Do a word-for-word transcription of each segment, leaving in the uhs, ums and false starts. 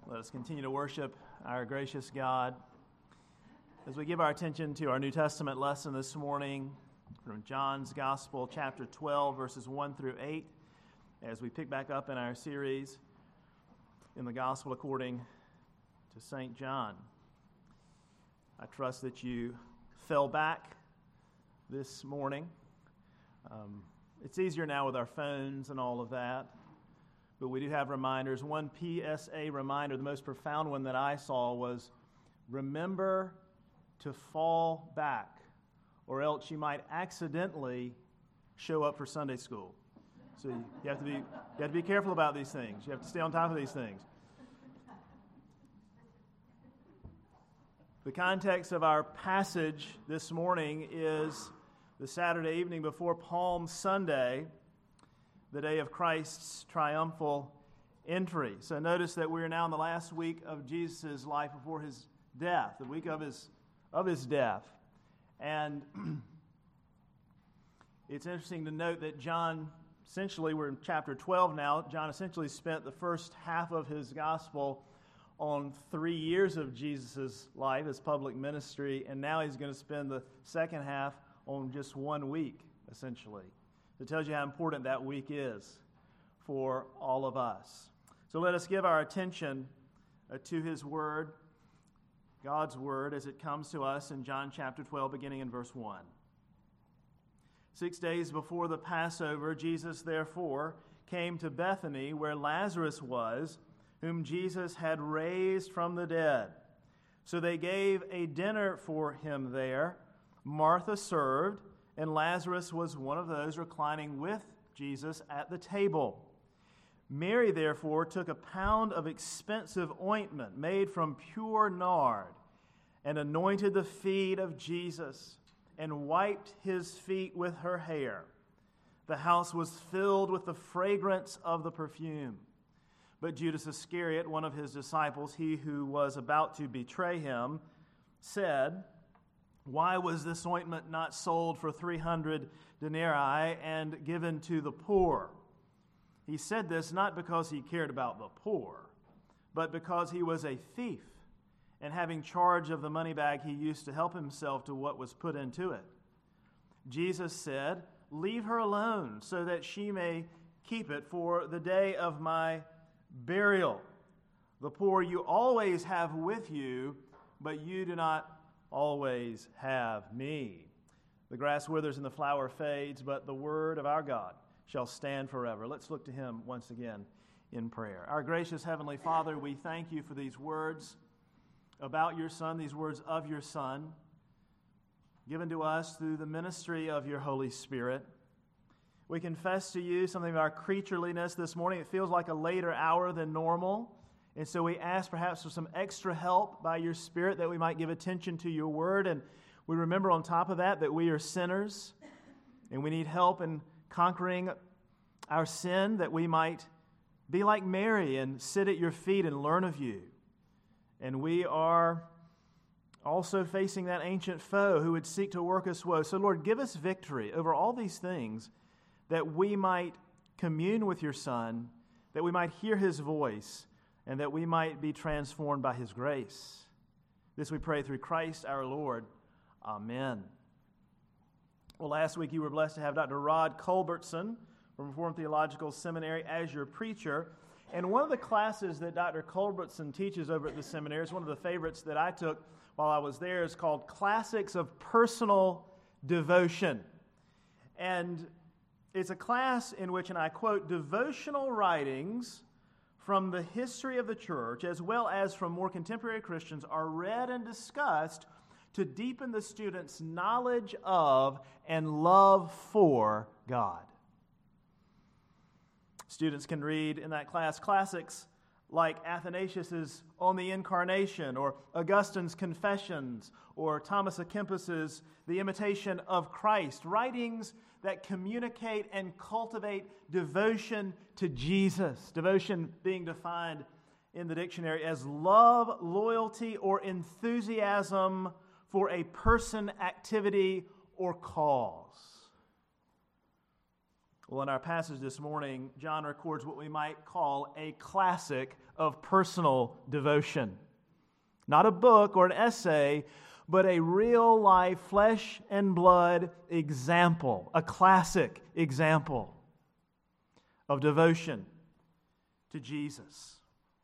Let us continue to worship our gracious God as we give our attention to our New Testament lesson this morning from John's Gospel, chapter twelve, verses one through eight, as we pick back up in our series in the Gospel according to Saint John. I trust that you fell back this morning. Um, it's easier now with our phones and all of that. But we do have reminders. One P S A reminder, the most profound one that I saw was, remember to fall back, or else you might accidentally show up for Sunday school. So you have to be you have to be careful about these things. You have to stay on top of these things. The context of our passage this morning is the Saturday evening before Palm Sunday, the day of Christ's triumphal entry. So notice that we're now in the last week of Jesus' life before his death, the week of his of his death. And it's interesting to note that John, essentially, we're in chapter twelve now, John essentially spent the first half of his gospel on three years of Jesus' life, his public ministry, and now he's going to spend the second half on just one week, essentially. It tells you how important that week is for all of us. So let us give our attention uh, to his word, God's word, as it comes to us in John chapter twelve, beginning in verse one. Six days before the Passover, Jesus therefore came to Bethany, where Lazarus was, whom Jesus had raised from the dead. So they gave a dinner for him there. Martha served, and Lazarus was one of those reclining with Jesus at the table. Mary, therefore, took a pound of expensive ointment made from pure nard and anointed the feet of Jesus and wiped his feet with her hair. The house was filled with the fragrance of the perfume. But Judas Iscariot, one of his disciples, he who was about to betray him, said, "Why was this ointment not sold for three hundred denarii and given to the poor?" He said this not because he cared about the poor, but because he was a thief, and having charge of the money bag, he used to help himself to what was put into it. Jesus said, "Leave her alone, so that she may keep it for the day of my burial. The poor you always have with you, but you do not always have me." The grass withers and the flower fades, but the word of our God shall stand forever. Let's look to him once again in prayer. Our gracious Heavenly Father, we thank you for these words about your Son, these words of your Son, given to us through the ministry of your Holy Spirit. We confess to you something of our creatureliness this morning. It feels like a later hour than normal. And so we ask perhaps for some extra help by your Spirit that we might give attention to your word. And we remember on top of that that we are sinners and we need help in conquering our sin, that we might be like Mary and sit at your feet and learn of you. And we are also facing that ancient foe who would seek to work us woe. So Lord, give us victory over all these things, that we might commune with your Son, that we might hear his voice, and that we might be transformed by his grace. This we pray through Christ our Lord. Amen. Well, last week you were blessed to have Doctor Rod Culbertson from Reformed Theological Seminary as your preacher. And one of the classes that Doctor Culbertson teaches over at the seminary is one of the favorites that I took while I was there. Is called Classics of Personal Devotion. And it's a class in which, and I quote, devotional writings from the history of the church, as well as from more contemporary Christians, are read and discussed to deepen the student's knowledge of and love for God. Students can read in that class classics like Athanasius' On the Incarnation, or Augustine's Confessions, or Thomas à Kempis's The Imitation of Christ, writings that communicate and cultivate devotion to Jesus. Devotion being defined in the dictionary as love, loyalty, or enthusiasm for a person, activity, or cause. Well, in our passage this morning, John records what we might call a classic of personal devotion. Not a book or an essay, but a real-life, flesh and blood example, a classic example of devotion to Jesus.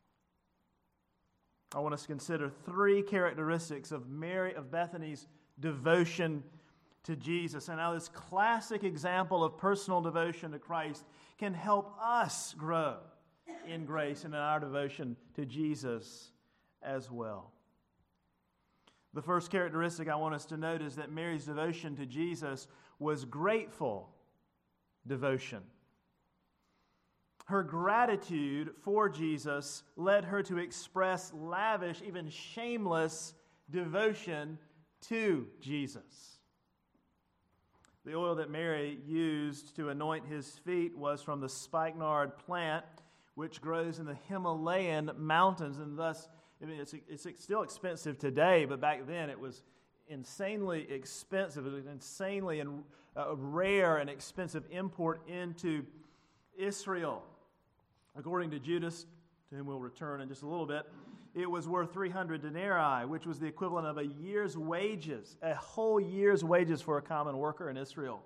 I want us to consider three characteristics of Mary of Bethany's devotion to Jesus. And how this classic example of personal devotion to Christ can help us grow in grace and in our devotion to Jesus as well. The first characteristic I want us to note is that Mary's devotion to Jesus was grateful devotion. Her gratitude for Jesus led her to express lavish, even shameless devotion to Jesus. The oil that Mary used to anoint his feet was from the spikenard plant, which grows in the Himalayan mountains, and thus I mean, it's, it's still expensive today, but back then it was insanely expensive. It was insanely and uh, rare and expensive import into Israel. According to Judas, to whom we'll return in just a little bit, it was worth three hundred denarii, which was the equivalent of a year's wages, a whole year's wages for a common worker in Israel.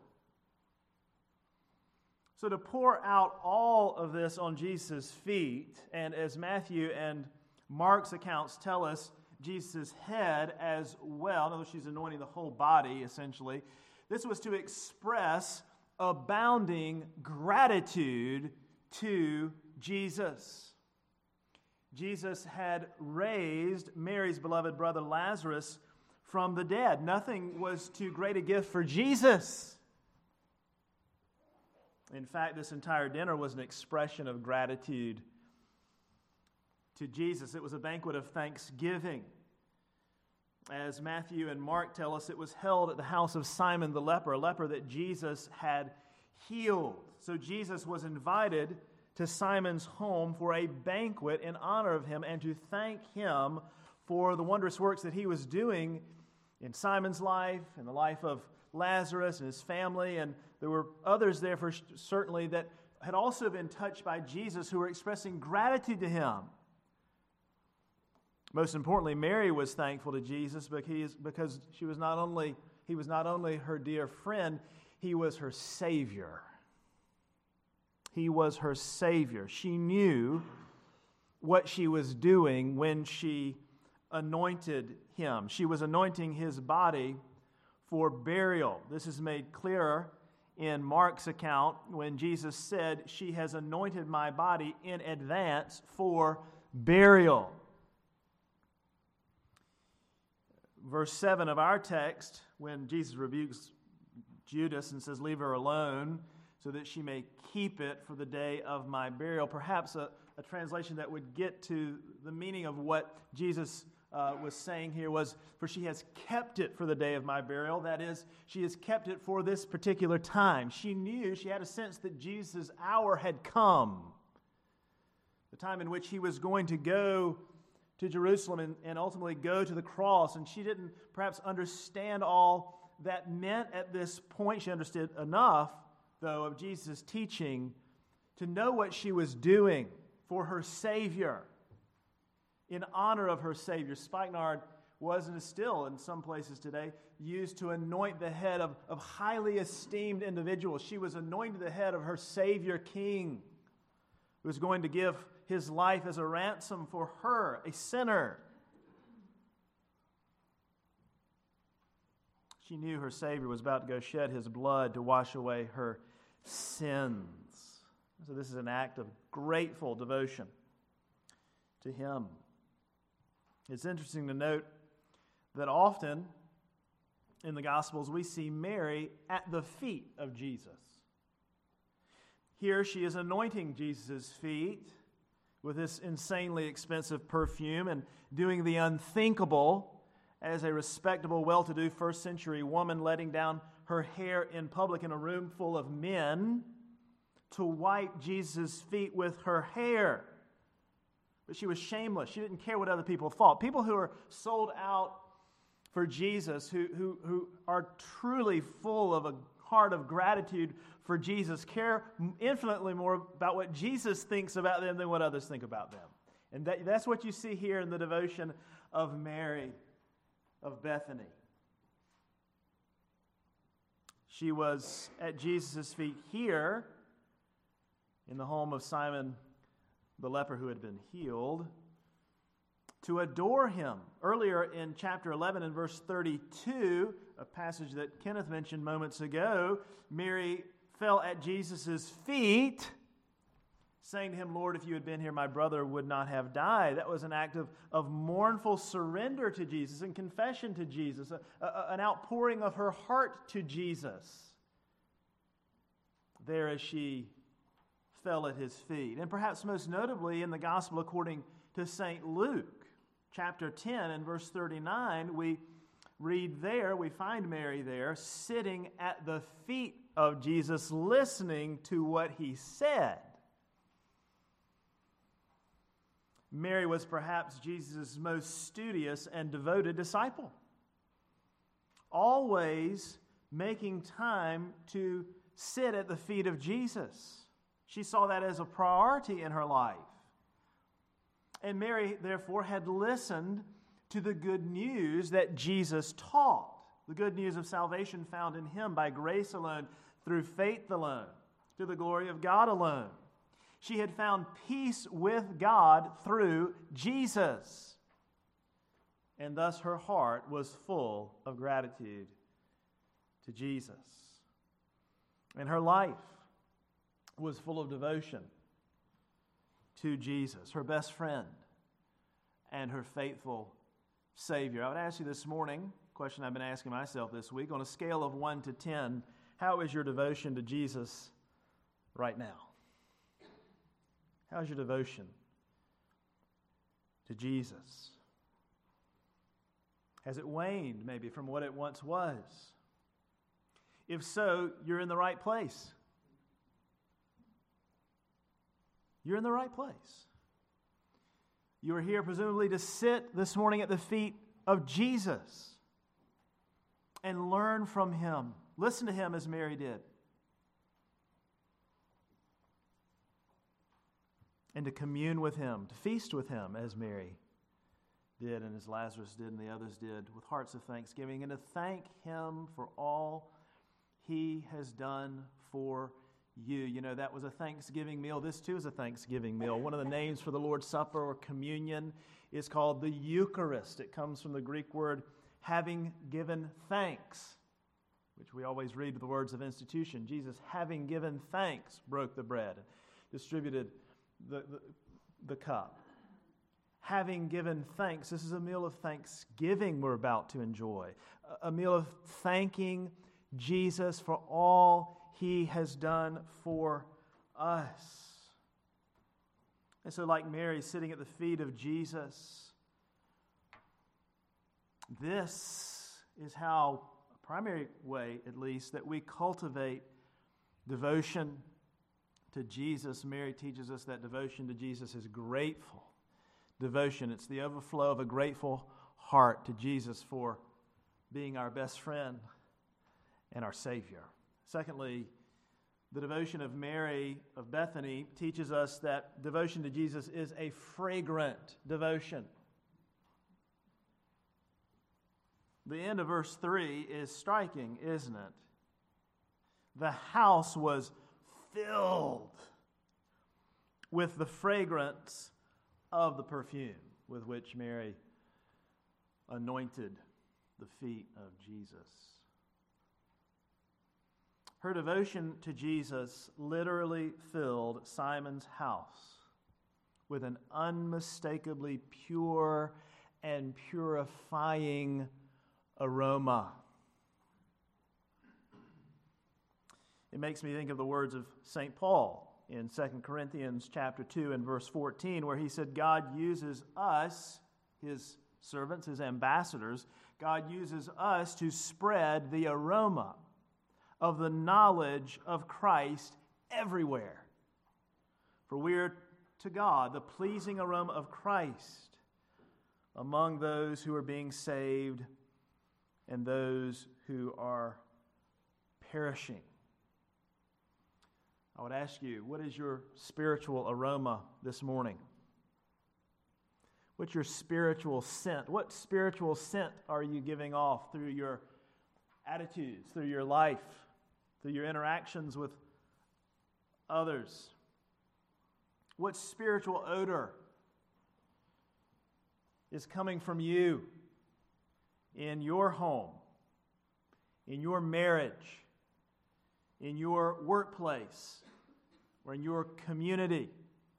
So to pour out all of this on Jesus' feet, and as Matthew and Mark's accounts tell us, Jesus' head as well, in other words, she's anointing the whole body, essentially. This was to express abounding gratitude to Jesus. Jesus had raised Mary's beloved brother Lazarus from the dead. Nothing was too great a gift for Jesus. In fact, this entire dinner was an expression of gratitude to Jesus. It was a banquet of thanksgiving. As Matthew and Mark tell us, it was held at the house of Simon the leper, a leper that Jesus had healed. So Jesus was invited to Simon's home for a banquet in honor of him and to thank him for the wondrous works that he was doing in Simon's life, in the life of Lazarus and his family, and there were others there for certainly that had also been touched by Jesus who were expressing gratitude to him. Most importantly, Mary was thankful to Jesus because she was not only he was not only her dear friend, he was her Savior. He was her Savior. She knew what she was doing when she anointed him. She was anointing his body for burial. This is made clearer in Mark's account when Jesus said, "She has anointed my body in advance for burial." Verse seven of our text, when Jesus rebukes Judas and says, "Leave her alone, so that she may keep it for the day of my burial." Perhaps a, a translation that would get to the meaning of what Jesus uh, was saying here was, "For she has kept it for the day of my burial." That is, she has kept it for this particular time. She knew, she had a sense that Jesus' hour had come. The time in which he was going to go to Jerusalem and, and ultimately go to the cross. And she didn't perhaps understand all that meant at this point. She understood enough, though, of Jesus' teaching to know what she was doing for her Savior, in honor of her Savior. Spikenard was and is still, in some places today, used to anoint the head of, of highly esteemed individuals. She was anointing the head of her Savior King, who was going to give his life as a ransom for her, a sinner. She knew her Savior was about to go shed his blood to wash away her sins. So this is an act of grateful devotion to him. It's interesting to note that often in the Gospels we see Mary at the feet of Jesus. Here she is anointing Jesus' feet with this insanely expensive perfume and doing the unthinkable as a respectable, well-to-do first century woman, letting down her hair in public in a room full of men to wipe Jesus' feet with her hair. But she was shameless. She didn't care what other people thought. People who are sold out for Jesus, who, who, who are truly full of a heart of gratitude for Jesus, care infinitely more about what Jesus thinks about them than what others think about them. And that, that's what you see here in the devotion of Mary of Bethany. She was at Jesus' feet here in the home of Simon the leper who had been healed to adore him. Earlier in chapter eleven and verse thirty-two, a passage that Kenneth mentioned moments ago, Mary fell at Jesus' feet, saying to him, Lord, if you had been here, my brother would not have died. That was an act of, of mournful surrender to Jesus and confession to Jesus, a, a, an outpouring of her heart to Jesus. There as she fell at his feet. And perhaps most notably in the Gospel according to Saint Luke, chapter ten and verse thirty-nine, we read there, we find Mary there, sitting at the feet of Jesus, listening to what he said. Mary was perhaps Jesus' most studious and devoted disciple, always making time to sit at the feet of Jesus. She saw that as a priority in her life. And Mary, therefore, had listened to the good news that Jesus taught, the good news of salvation found in him by grace alone, through faith alone, to the glory of God alone. She had found peace with God through Jesus. And thus her heart was full of gratitude to Jesus. And her life was full of devotion to Jesus, her best friend and her faithful Savior. I would ask you this morning, a question I've been asking myself this week, on a scale of one to ten, how is your devotion to Jesus right now? How's your devotion to Jesus? Has it waned maybe from what it once was? If so, you're in the right place. You're in the right place. You are here presumably to sit this morning at the feet of Jesus and learn from him. Listen to him as Mary did. And to commune with him, to feast with him as Mary did and as Lazarus did and the others did, with hearts of thanksgiving, and to thank him for all he has done for you. You know, that was a Thanksgiving meal. This too is a Thanksgiving meal. One of the names for the Lord's Supper or communion is called the Eucharist. It comes from the Greek word having given thanks, which we always read with the words of institution. Jesus, having given thanks, broke the bread, distributed the, the, the cup. Having given thanks, this is a meal of thanksgiving we're about to enjoy. A, a meal of thanking Jesus for all he has done for us. And so like Mary sitting at the feet of Jesus, this is how, a primary way at least, that we cultivate devotion to Jesus. Mary teaches us that devotion to Jesus is grateful devotion. It's the overflow of a grateful heart to Jesus for being our best friend and our Savior. Secondly, the devotion of Mary of Bethany teaches us that devotion to Jesus is a fragrant devotion. The end of verse three is striking, isn't it? The house was filled with the fragrance of the perfume with which Mary anointed the feet of Jesus. Her devotion to Jesus literally filled Simon's house with an unmistakably pure and purifying aroma. It makes me think of the words of Saint Paul in Second Corinthians chapter two and verse fourteen, where he said, God uses us, his servants, his ambassadors, God uses us to spread the aroma of the knowledge of Christ everywhere. For we are to God the pleasing aroma of Christ among those who are being saved and those who are perishing. I would ask you, what is your spiritual aroma this morning? What's your spiritual scent? What spiritual scent are you giving off through your attitudes, through your life, through your interactions with others? What spiritual odor is coming from you in your home, in your marriage, in your workplace, or in your community?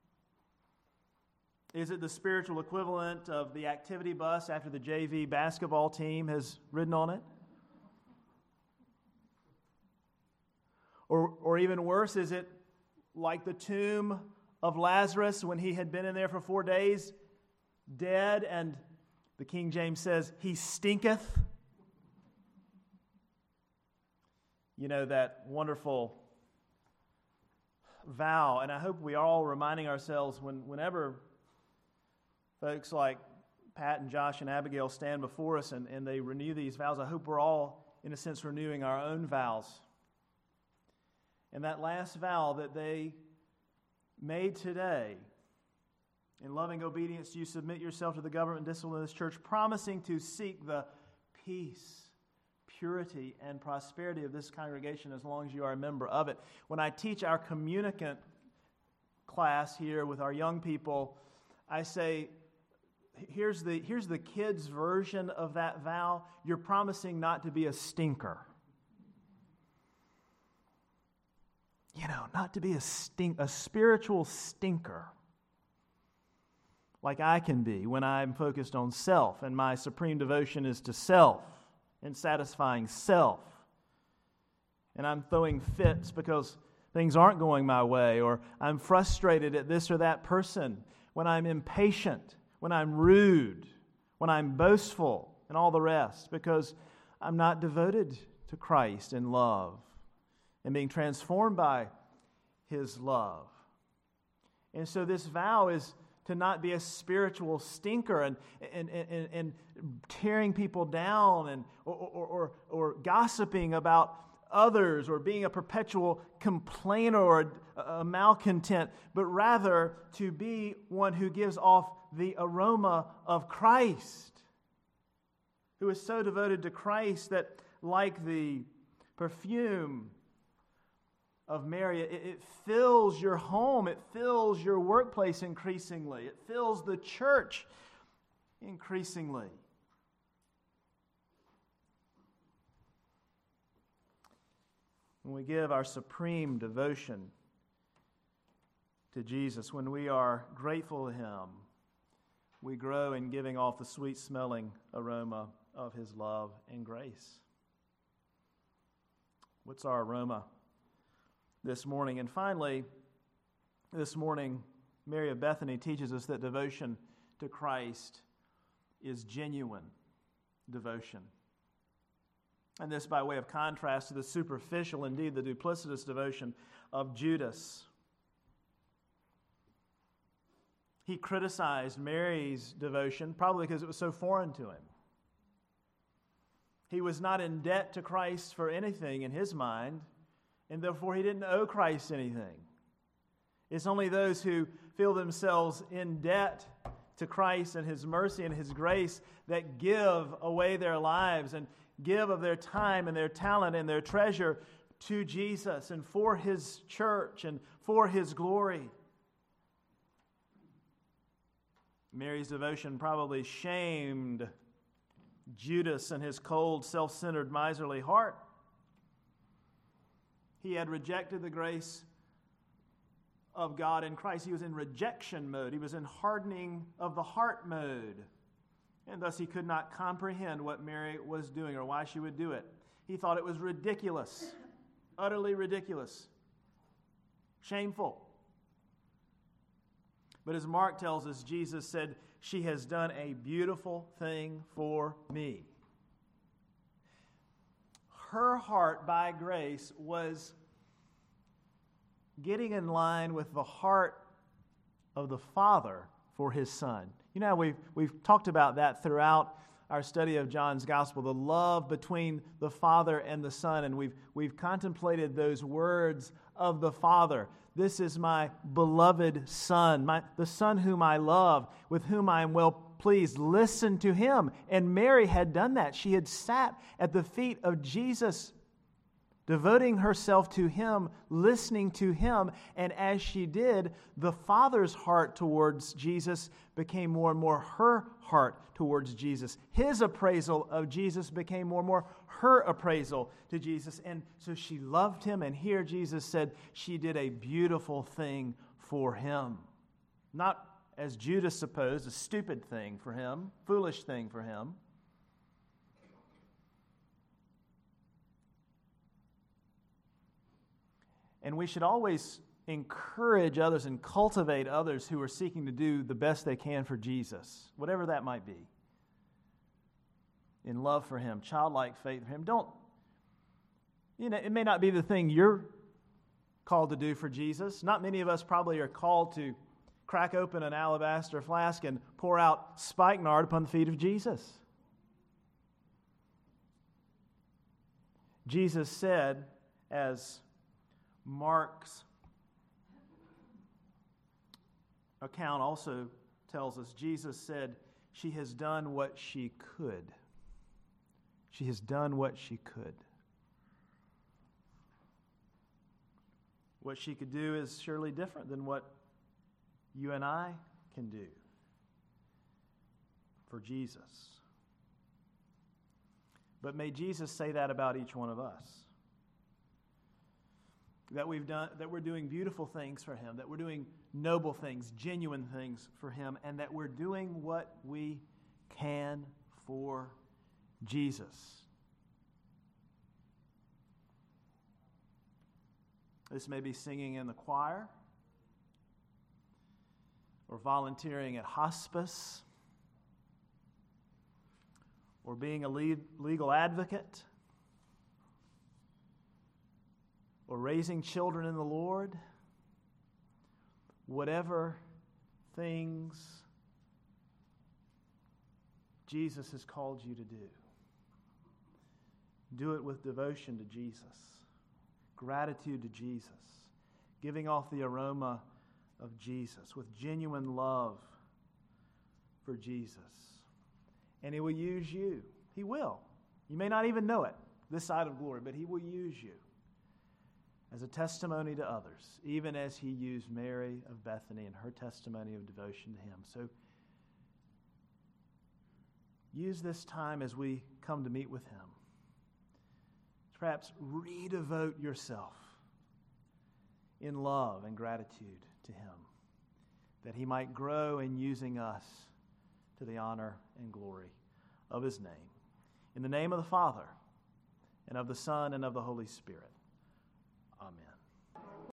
Is it the spiritual equivalent of the activity bus after the J V basketball team has ridden on it? Or, or even worse, is it like the tomb of Lazarus when he had been in there for four days, dead, and the King James says, he stinketh? You know, that wonderful vow, and I hope we are all reminding ourselves when, whenever folks like Pat and Josh and Abigail stand before us and, and they renew these vows, I hope we're all, in a sense, renewing our own vows. And that last vow that they made today, in loving obedience, you submit yourself to the government and discipline of this church, promising to seek the peace, purity, and prosperity of this congregation as long as you are a member of it. When I teach our communicant class here with our young people, I say, here's the, here's the kids' version of that vow. You're promising not to be a stinker. You know, not to be a stink, a spiritual stinker like I can be when I'm focused on self and my supreme devotion is to self and satisfying self. And I'm throwing fits because things aren't going my way, or I'm frustrated at this or that person, when I'm impatient, when I'm rude, when I'm boastful, and all the rest, because I'm not devoted to Christ in love and being transformed by His love. And so this vow is to not be a spiritual stinker and and, and, and tearing people down and or, or, or, or gossiping about others or being a perpetual complainer or a, a malcontent, but rather to be one who gives off the aroma of Christ, who is so devoted to Christ that, like the perfume of Mary, it, it fills your home, it fills your workplace increasingly, it fills the church increasingly. When we give our supreme devotion to Jesus, when we are grateful to Him, we grow in giving off the sweet-smelling aroma of His love and grace. What's our aroma this morning? And finally, this morning, Mary of Bethany teaches us that devotion to Christ is genuine devotion. And this by way of contrast to the superficial, indeed the duplicitous devotion of Judas. He criticized Mary's devotion, probably because it was so foreign to him. He was not in debt to Christ for anything in his mind, and therefore he didn't owe Christ anything. It's only those who feel themselves in debt to Christ and His mercy and His grace that give away their lives and give of their time and their talent and their treasure to Jesus and for His church and for His glory. Mary's devotion probably shamed Judas and his cold, self-centered, miserly heart. He had rejected the grace of God in Christ. He was in rejection mode. He was in hardening of the heart mode. And thus he could not comprehend what Mary was doing or why she would do it. He thought it was ridiculous, utterly ridiculous, shameful. But as Mark tells us, Jesus said, "She has done a beautiful thing for me." Her heart, by grace, was getting in line with the heart of the Father for His Son. You know, we've, we've talked about that throughout our study of John's Gospel, the love between the Father and the Son, and we've, we've contemplated those words of the Father. This is my beloved Son, my, the Son whom I love, with whom I am well pleased. Listen to him. And Mary had done that. She had sat at the feet of Jesus, devoting herself to him, listening to him. And as she did, the Father's heart towards Jesus became more and more her heart towards Jesus. His appraisal of Jesus became more and more her appraisal to Jesus. And so she loved him. And here Jesus said she did a beautiful thing for him. Not, as Judas supposed, a stupid thing for him, foolish thing for him. And we should always encourage others and cultivate others who are seeking to do the best they can for Jesus, whatever that might be. In love for him, childlike faith for him. Don't, you know, it may not be the thing you're called to do for Jesus. Not many of us probably are called to crack open an alabaster flask and pour out spikenard upon the feet of Jesus. Jesus said, as Mark's account also tells us, Jesus said, she has done what she could. She has done what she could. What she could do is surely different than what you and I can do for Jesus. But may Jesus say that about each one of us. That we've done, that we're doing beautiful things for him, that we're doing noble things, genuine things for him, and that we're doing what we can for Jesus. This may be singing in the choir, or volunteering at hospice, or being a lead, legal advocate, or raising children in the Lord. Whatever things Jesus has called you to do, do it with devotion to Jesus, gratitude to Jesus, giving off the aroma of Jesus, with genuine love for Jesus. And he will use you. He will. You may not even know it this side of glory, but he will use you as a testimony to others, even as he used Mary of Bethany and her testimony of devotion to him. So use this time as we come to meet with him. Perhaps redevote yourself in love and gratitude to him, that he might grow in using us to the honor and glory of his name. In the name of the Father, and of the Son, and of the Holy Spirit. Amen.